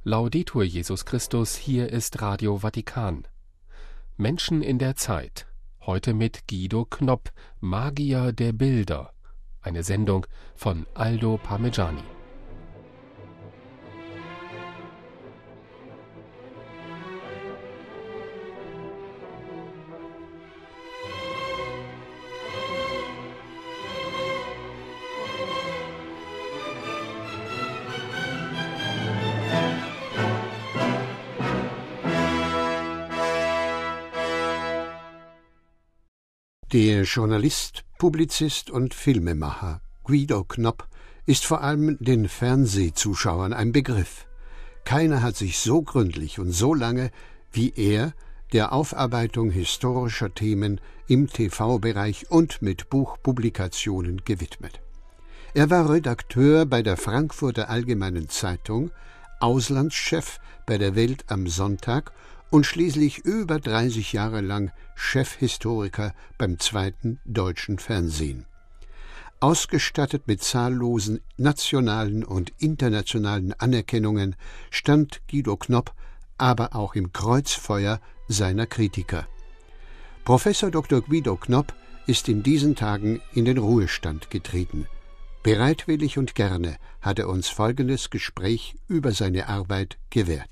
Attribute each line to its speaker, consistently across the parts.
Speaker 1: Laudetur Jesus Christus, hier ist Radio Vatikan. Menschen in der Zeit. Heute mit Guido Knopp, Magier der Bilder. Eine Sendung von Aldo Parmegiani.
Speaker 2: Der Journalist, Publizist und Filmemacher Guido Knopp ist vor allem den Fernsehzuschauern ein Begriff. Keiner hat sich so gründlich und so lange wie er der Aufarbeitung historischer Themen im TV-Bereich und mit Buchpublikationen gewidmet. Er war Redakteur bei der Frankfurter Allgemeinen Zeitung, Auslandschef bei der Welt am Sonntag und schließlich über 30 Jahre lang Chefhistoriker beim Zweiten Deutschen Fernsehen. Ausgestattet mit zahllosen nationalen und internationalen Anerkennungen stand Guido Knopp aber auch im Kreuzfeuer seiner Kritiker. Professor Dr. Guido Knopp ist in diesen Tagen in den Ruhestand getreten. Bereitwillig und gerne hat er uns folgendes Gespräch über seine Arbeit gewährt.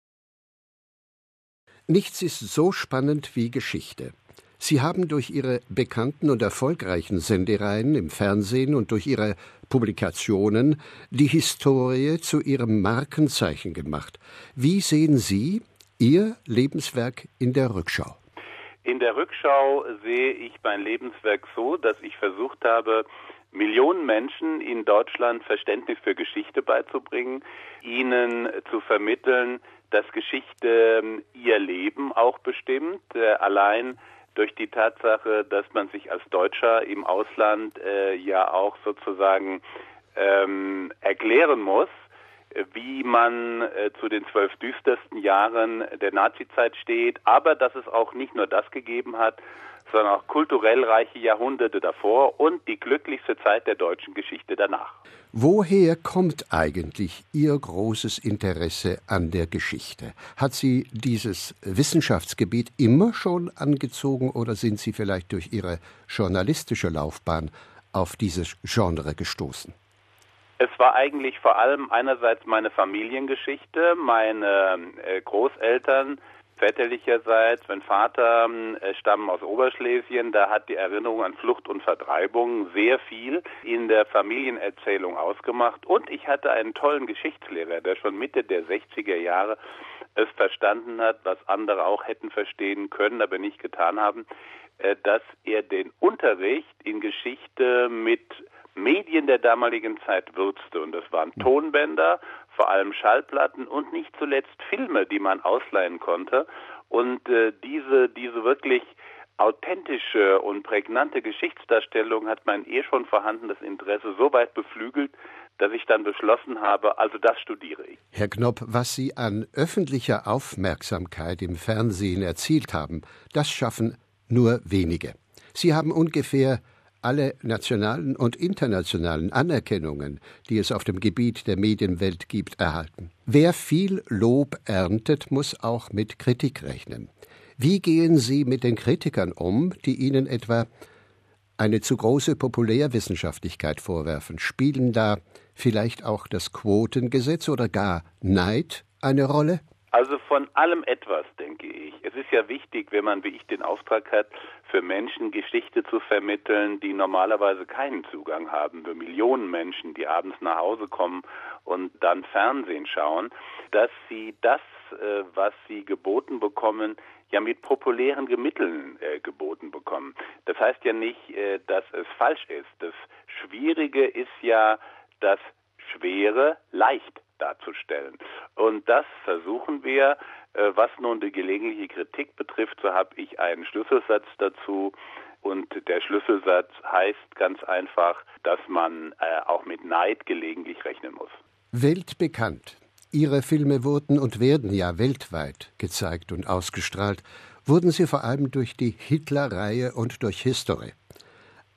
Speaker 2: Nichts ist so spannend wie Geschichte. Sie haben durch Ihre bekannten und erfolgreichen Sendereihen im Fernsehen und durch Ihre Publikationen die Historie zu Ihrem Markenzeichen gemacht. Wie sehen Sie Ihr Lebenswerk in der Rückschau?
Speaker 3: In der Rückschau sehe ich mein Lebenswerk so, dass ich versucht habe, Millionen Menschen in Deutschland Verständnis für Geschichte beizubringen, ihnen zu vermitteln, dass Geschichte ihr Leben auch bestimmt, allein durch die Tatsache, dass man sich als Deutscher im Ausland ja auch sozusagen erklären muss, wie man zu den 12 düstersten Jahren der Nazizeit steht, aber dass es auch nicht nur das gegeben hat, sondern auch kulturell reiche Jahrhunderte davor und die glücklichste Zeit der deutschen Geschichte danach.
Speaker 2: Woher kommt eigentlich Ihr großes Interesse an der Geschichte? Hat Sie dieses Wissenschaftsgebiet immer schon angezogen oder sind Sie vielleicht durch Ihre journalistische Laufbahn auf dieses Genre gestoßen?
Speaker 3: Es war eigentlich vor allem einerseits meine Familiengeschichte, meine Großeltern, väterlicherseits, mein Vater stammen aus Oberschlesien, da hat die Erinnerung an Flucht und Vertreibung sehr viel in der Familienerzählung ausgemacht. Und ich hatte einen tollen Geschichtslehrer, der schon Mitte der 60er Jahre es verstanden hat, was andere auch hätten verstehen können, aber nicht getan haben, dass er den Unterricht in Geschichte mit Medien der damaligen Zeit würzte. Und das waren Tonbänder, vor allem Schallplatten und nicht zuletzt Filme, die man ausleihen konnte. Und diese wirklich authentische und prägnante Geschichtsdarstellung hat mein schon vorhandenes Interesse so weit beflügelt, dass ich dann beschlossen habe, also das studiere ich.
Speaker 2: Herr Knopp, was Sie an öffentlicher Aufmerksamkeit im Fernsehen erzielt haben, das schaffen nur wenige. Sie haben ungefähr alle nationalen und internationalen Anerkennungen, die es auf dem Gebiet der Medienwelt gibt, erhalten. Wer viel Lob erntet, muss auch mit Kritik rechnen. Wie gehen Sie mit den Kritikern um, die Ihnen etwa eine zu große Populärwissenschaftlichkeit vorwerfen? Spielen da vielleicht auch das Quotengesetz oder gar Neid eine Rolle?
Speaker 3: Also von allem etwas, denke ich. Es ist ja wichtig, wenn man wie ich den Auftrag hat, für Menschen Geschichte zu vermitteln, die normalerweise keinen Zugang haben, für Millionen Menschen, die abends nach Hause kommen und dann Fernsehen schauen, dass sie das, was sie geboten bekommen, ja mit populären Mitteln geboten bekommen. Das heißt ja nicht, dass es falsch ist. Das Schwierige ist ja das Schwere leicht darzustellen. Und das versuchen wir. Was nun die gelegentliche Kritik betrifft, so habe ich einen Schlüsselsatz dazu. Und der Schlüsselsatz heißt ganz einfach, dass man auch mit Neid gelegentlich rechnen muss.
Speaker 2: Weltbekannt. Ihre Filme wurden und werden ja weltweit gezeigt und ausgestrahlt. Wurden sie vor allem durch die Hitler-Reihe und durch History.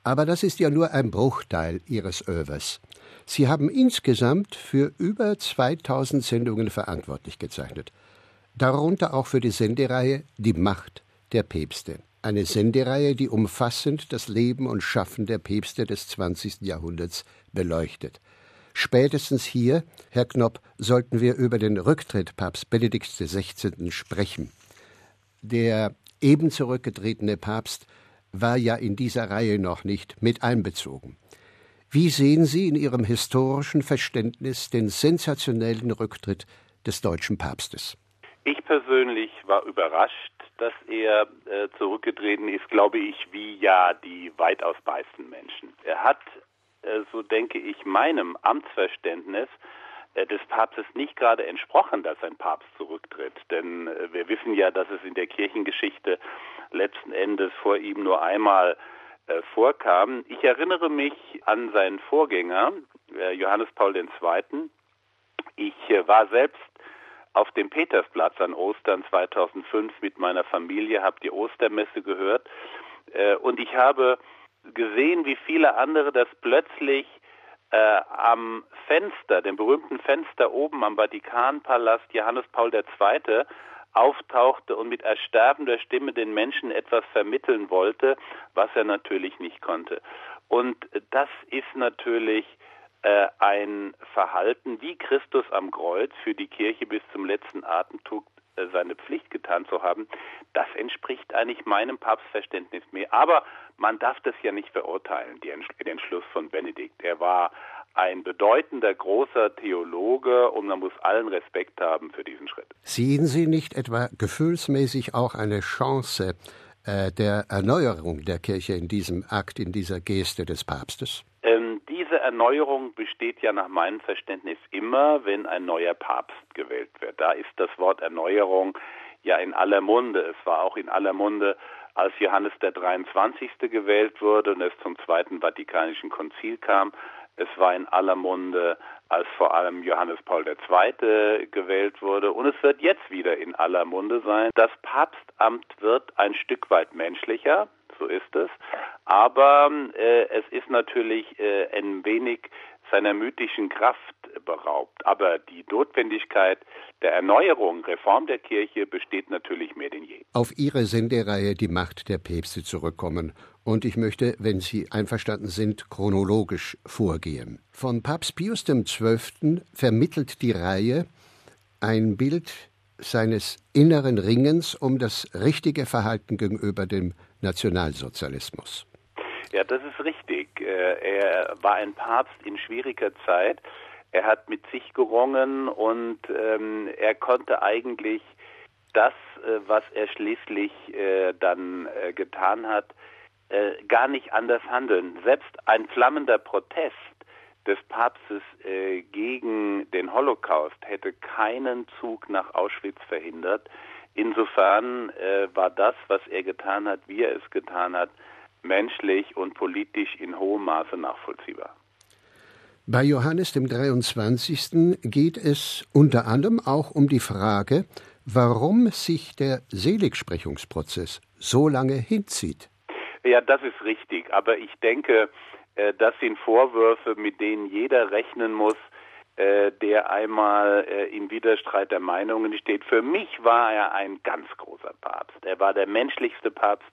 Speaker 2: Aber das ist ja nur ein Bruchteil Ihres Œuvres. Sie haben insgesamt für über 2000 Sendungen verantwortlich gezeichnet. Darunter auch für die Sendereihe Die Macht der Päpste. Eine Sendereihe, die umfassend das Leben und Schaffen der Päpste des 20. Jahrhunderts beleuchtet. Spätestens hier, Herr Knopp, sollten wir über den Rücktritt Papst Benedikt XVI. Sprechen. Der eben zurückgetretene Papst war ja in dieser Reihe noch nicht mit einbezogen. Wie sehen Sie in Ihrem historischen Verständnis den sensationellen Rücktritt des deutschen Papstes?
Speaker 3: Ich persönlich war überrascht, dass er zurückgetreten ist, glaube ich, wie ja die weitaus meisten Menschen. Er hat, so denke ich, meinem Amtsverständnis des Papstes nicht gerade entsprochen, dass ein Papst zurücktritt. Denn wir wissen ja, dass es in der Kirchengeschichte letzten Endes vor ihm nur einmal vorkam. Ich erinnere mich an seinen Vorgänger, Johannes Paul II. Ich war selbst auf dem Petersplatz an Ostern 2005 mit meiner Familie, habe die Ostermesse gehört und ich habe gesehen, wie viele andere das plötzlich am Fenster, dem berühmten Fenster oben am Vatikanpalast Johannes Paul II. Auftauchte und mit ersterbender Stimme den Menschen etwas vermitteln wollte, was er natürlich nicht konnte. Und das ist natürlich ein Verhalten, wie Christus am Kreuz für die Kirche bis zum letzten Atemzug seine Pflicht getan zu haben, das entspricht eigentlich meinem Papstverständnis mehr. Aber man darf das ja nicht verurteilen, den Entschluss von Benedikt. Er war ein bedeutender, großer Theologe und man muss allen Respekt haben für diesen Schritt.
Speaker 2: Sehen Sie nicht etwa gefühlsmäßig auch eine Chance der Erneuerung der Kirche in diesem Akt, in dieser Geste des Papstes?
Speaker 3: Diese Erneuerung besteht ja nach meinem Verständnis immer, wenn ein neuer Papst gewählt wird. Da ist das Wort Erneuerung ja in aller Munde. Es war auch in aller Munde, als Johannes der 23. gewählt wurde und es zum Zweiten Vatikanischen Konzil kam. Es war in aller Munde, als vor allem Johannes Paul II. Gewählt wurde. Und es wird jetzt wieder in aller Munde sein. Das Papstamt wird ein Stück weit menschlicher, so ist es. Aber es ist natürlich ein wenig seiner mythischen Kraft beraubt. Aber die Notwendigkeit der Erneuerung, Reform der Kirche besteht natürlich mehr denn je.
Speaker 2: Auf Ihre Sendereihe Die Macht der Päpste zurückkommen. Und ich möchte, wenn Sie einverstanden sind, chronologisch vorgehen. Von Papst Pius XII. Vermittelt die Reihe ein Bild seines inneren Ringens um das richtige Verhalten gegenüber dem Nationalsozialismus.
Speaker 3: Ja, das ist richtig. Er war ein Papst in schwieriger Zeit. Er hat mit sich gerungen und er konnte eigentlich das, was er schließlich dann getan hat, gar nicht anders handeln. Selbst ein flammender Protest des Papstes gegen den Holocaust hätte keinen Zug nach Auschwitz verhindert. Insofern war das, was er getan hat, wie er es getan hat, menschlich und politisch in hohem Maße nachvollziehbar.
Speaker 2: Bei Johannes dem 23. geht es unter anderem auch um die Frage, warum sich der Seligsprechungsprozess so lange hinzieht.
Speaker 3: Ja, das ist richtig. Aber ich denke, das sind Vorwürfe, mit denen jeder rechnen muss, der einmal im Widerstreit der Meinungen steht. Für mich war er ein ganz großer Papst. Er war der menschlichste Papst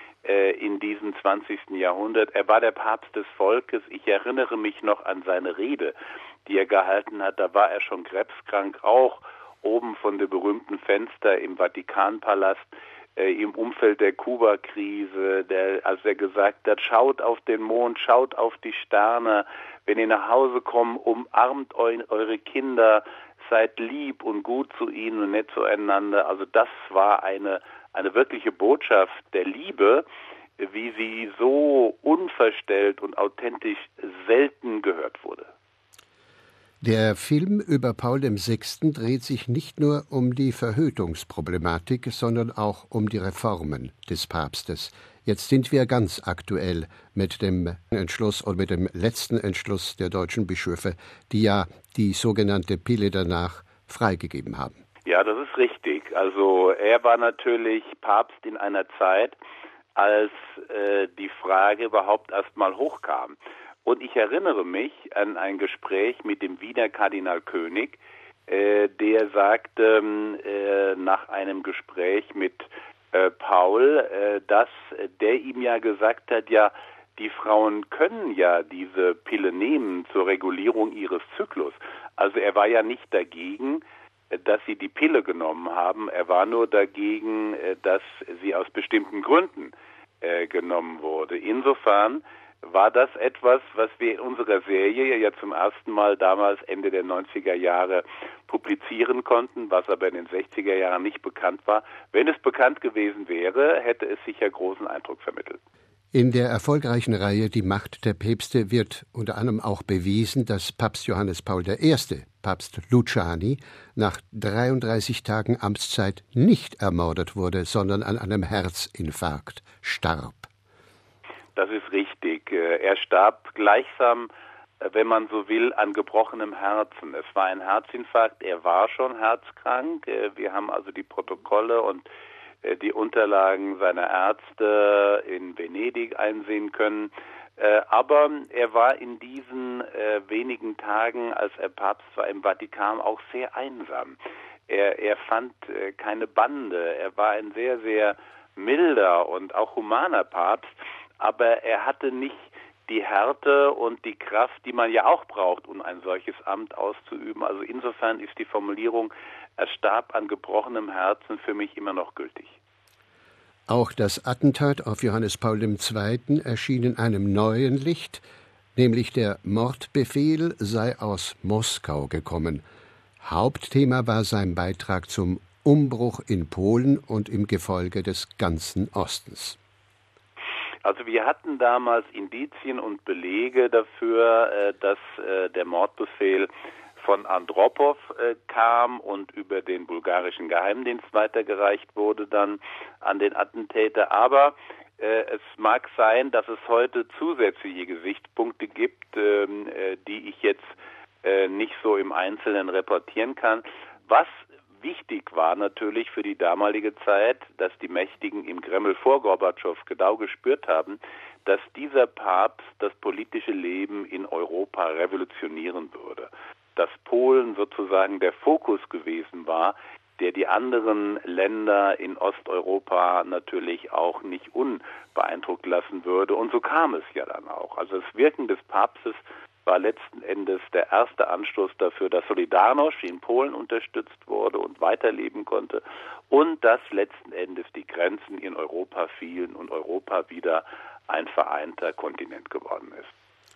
Speaker 3: in diesem 20. Jahrhundert. Er war der Papst des Volkes. Ich erinnere mich noch an seine Rede, die er gehalten hat. Da war er schon krebskrank, auch oben von dem berühmten Fenster im Vatikanpalast, im Umfeld der Kuba-Krise, als er gesagt hat, schaut auf den Mond, schaut auf die Sterne, wenn ihr nach Hause kommt, umarmt eure Kinder, seid lieb und gut zu ihnen und nett zueinander. Also das war eine wirkliche Botschaft der Liebe, wie sie so unverstellt und authentisch selten gehört wurde.
Speaker 2: Der Film über Paul VI. Dreht sich nicht nur um die Verhütungsproblematik, sondern auch um die Reformen des Papstes. Jetzt sind wir ganz aktuell mit dem Entschluss und mit dem letzten Entschluss der deutschen Bischöfe, die ja die sogenannte Pille danach freigegeben haben.
Speaker 3: Ja, das ist richtig. Also er war natürlich Papst in einer Zeit, als die Frage überhaupt erstmal hochkam. Und ich erinnere mich an ein Gespräch mit dem Wiener Kardinal König, der sagte nach einem Gespräch mit Paul, dass der ihm ja gesagt hat, ja, die Frauen können ja diese Pille nehmen zur Regulierung ihres Zyklus. Also er war ja nicht dagegen, dass sie die Pille genommen haben. Er war nur dagegen, dass sie aus bestimmten Gründen genommen wurde. Insofern war das etwas, was wir in unserer Serie ja zum ersten Mal damals Ende der 90er Jahre publizieren konnten, was aber in den 60er Jahren nicht bekannt war. Wenn es bekannt gewesen wäre, hätte es sicher großen Eindruck vermittelt.
Speaker 2: In der erfolgreichen Reihe Die Macht der Päpste wird unter anderem auch bewiesen, dass Papst Johannes Paul I., Papst Luciani, nach 33 Tagen Amtszeit nicht ermordet wurde, sondern an einem Herzinfarkt starb.
Speaker 3: Das ist richtig. Er starb gleichsam, wenn man so will, an gebrochenem Herzen. Es war ein Herzinfarkt, er war schon herzkrank. Wir haben also die Protokolle und die Unterlagen seiner Ärzte in Venedig einsehen können. Aber er war in diesen wenigen Tagen, als er Papst war im Vatikan, auch sehr einsam. Er fand keine Bande. Er war ein sehr, sehr milder und auch humaner Papst, aber er hatte nicht die Härte und die Kraft, die man ja auch braucht, um ein solches Amt auszuüben. Also insofern ist die Formulierung, er starb an gebrochenem Herzen, für mich immer noch gültig.
Speaker 2: Auch das Attentat auf Johannes Paul II. Erschien in einem neuen Licht, nämlich der Mordbefehl sei aus Moskau gekommen. Hauptthema war sein Beitrag zum Umbruch in Polen und im Gefolge des ganzen Ostens.
Speaker 3: Also wir hatten damals Indizien und Belege dafür, dass der Mordbefehl von Andropow kam und über den bulgarischen Geheimdienst weitergereicht wurde dann an den Attentäter. Aber es mag sein, dass es heute zusätzliche Gesichtspunkte gibt, die ich jetzt nicht so im Einzelnen reportieren kann. Was wichtig war natürlich für die damalige Zeit, dass die Mächtigen im Kreml vor Gorbatschow genau gespürt haben, dass dieser Papst das politische Leben in Europa revolutionieren würde. Dass Polen sozusagen der Fokus gewesen war, der die anderen Länder in Osteuropa natürlich auch nicht unbeeindruckt lassen würde. Und so kam es ja dann auch. Also das Wirken des Papstes war letzten Endes der erste Anstoß dafür, dass Solidarność in Polen unterstützt wurde und weiterleben konnte und dass letzten Endes die Grenzen in Europa fielen und Europa wieder ein vereinter Kontinent geworden ist.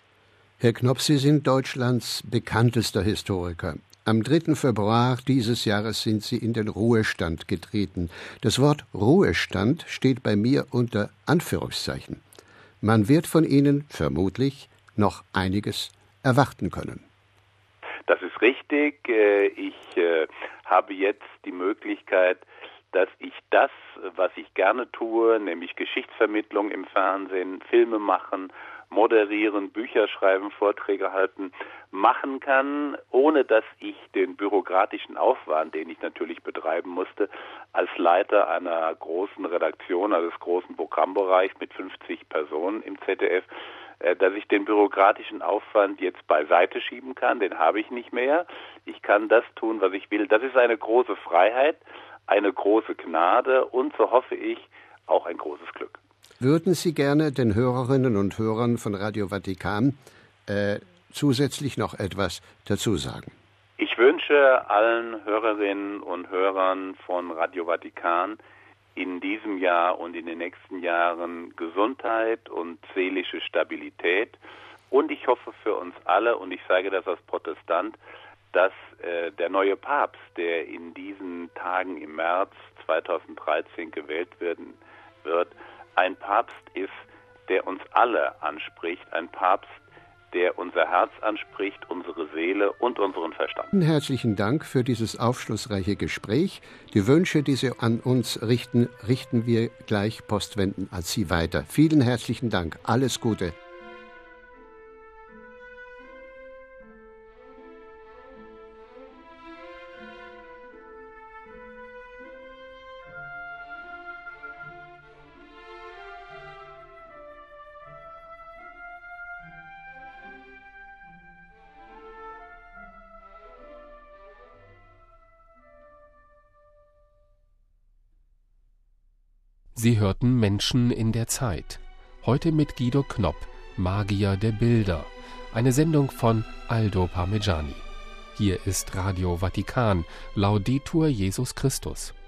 Speaker 2: Herr Knopp, Sie sind Deutschlands bekanntester Historiker. Am 3. Februar dieses Jahres sind Sie in den Ruhestand getreten. Das Wort Ruhestand steht bei mir unter Anführungszeichen. Man wird von Ihnen vermutlich noch einiges erwarten können.
Speaker 3: Das ist richtig. Ich habe jetzt die Möglichkeit, dass ich das, was ich gerne tue, nämlich Geschichtsvermittlung im Fernsehen, Filme machen, moderieren, Bücher schreiben, Vorträge halten, machen kann, ohne dass ich den bürokratischen Aufwand, den ich natürlich betreiben musste, als Leiter einer großen Redaktion, also des großen Programmbereichs mit 50 Personen im ZDF, dass ich den bürokratischen Aufwand jetzt beiseite schieben kann, den habe ich nicht mehr. Ich kann das tun, was ich will. Das ist eine große Freiheit, eine große Gnade und, so hoffe ich, auch ein großes Glück.
Speaker 2: Würden Sie gerne den Hörerinnen und Hörern von Radio Vatikan zusätzlich noch etwas dazu sagen?
Speaker 3: Ich wünsche allen Hörerinnen und Hörern von Radio Vatikan in diesem Jahr und in den nächsten Jahren Gesundheit und seelische Stabilität. Und ich hoffe für uns alle, und ich sage das als Protestant, dass der neue Papst, der in diesen Tagen im März 2013 gewählt werden wird, ein Papst ist, der uns alle anspricht, ein Papst, der unser Herz anspricht, unsere Seele und unseren Verstand.
Speaker 2: Herzlichen Dank für dieses aufschlussreiche Gespräch. Die Wünsche, die Sie an uns richten, richten wir gleich postwendend an Sie weiter. Vielen herzlichen Dank. Alles Gute.
Speaker 1: Sie hörten Menschen in der Zeit. Heute mit Guido Knopp, Magier der Bilder. Eine Sendung von Aldo Parmigiani. Hier ist Radio Vatikan. Laudetur Jesus Christus.